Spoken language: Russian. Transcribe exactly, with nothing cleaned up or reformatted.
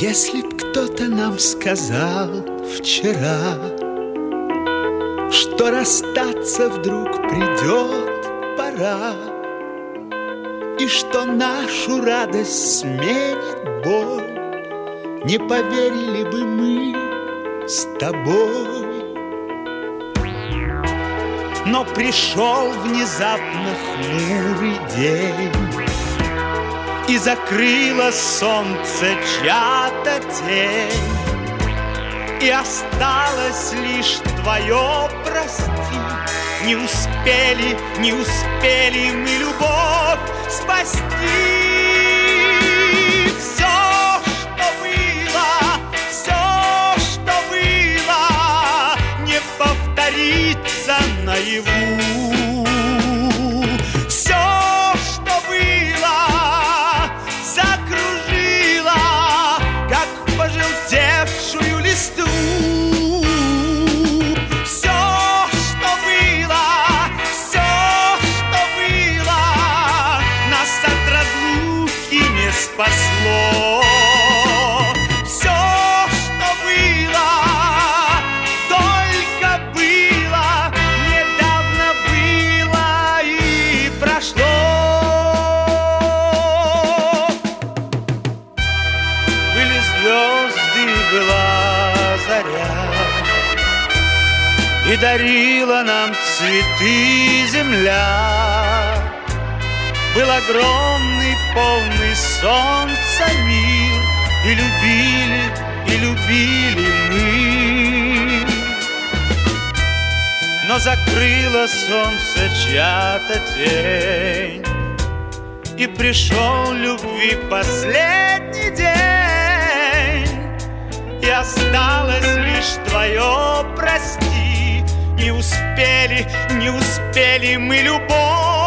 Если б кто-то нам сказал вчера, что расстаться вдруг придет пора, и что нашу радость сменит боль, не поверили бы мы с тобой. Но пришел внезапно хмурый день, и закрыло солнце чья-то тень, и осталось лишь твое прости. Не успели, не успели мы любовь спасти. Все, что было, все, что было, не повторится наяву. Все, что было, закружило, как пожелтевшую листву. Спасло все, что было, только было, недавно было и прошло. Были звезды, была заря, и дарила нам цветы земля. Был огромный, полный солнца мир, и любили, и любили мы. Но закрыло солнце чья-то тень, и пришел любви последний день, и осталось лишь твое прости. Не успели, не успели мы любовь